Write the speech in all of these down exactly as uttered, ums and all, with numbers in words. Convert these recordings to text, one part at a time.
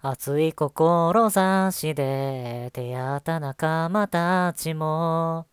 熱い志で出会った仲間たちも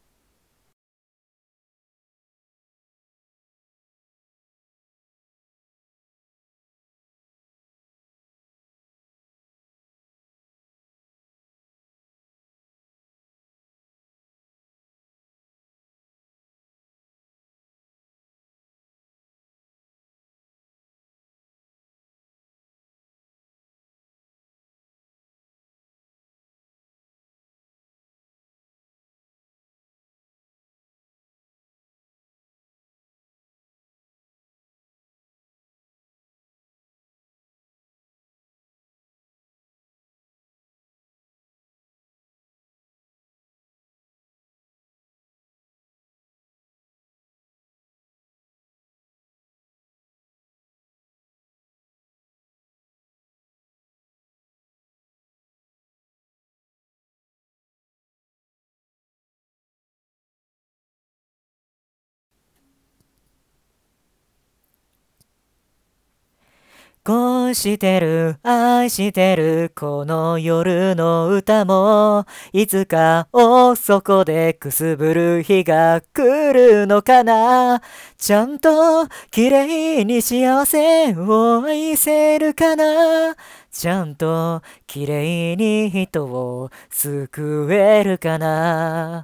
恋してる愛してるこの夜の歌もいつか大底でくすぶる日が来るのかな。ちゃんと綺麗に幸せを愛せるかな。ちゃんと綺麗に人を救えるかな。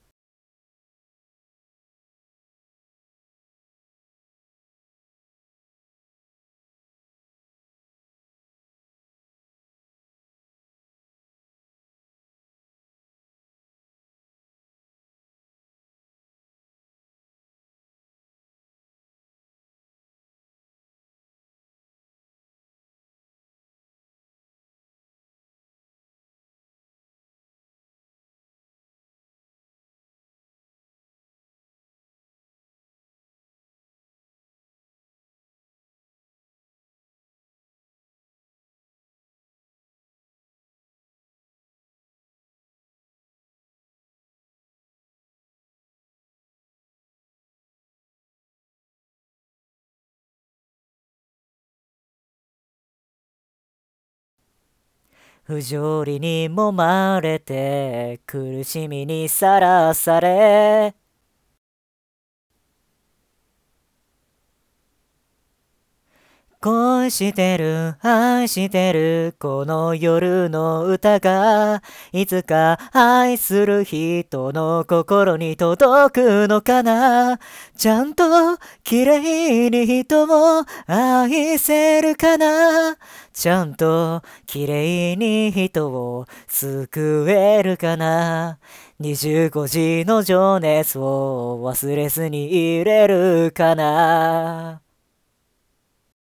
不条理に揉まれて苦しみにさらされ恋してる愛してるこの夜の歌がいつか愛する人の心に届くのかな。ちゃんと綺麗に人を愛せるかな。ちゃんと綺麗に人を救えるかな。にじゅうごじの情熱を忘れずにいれるかな。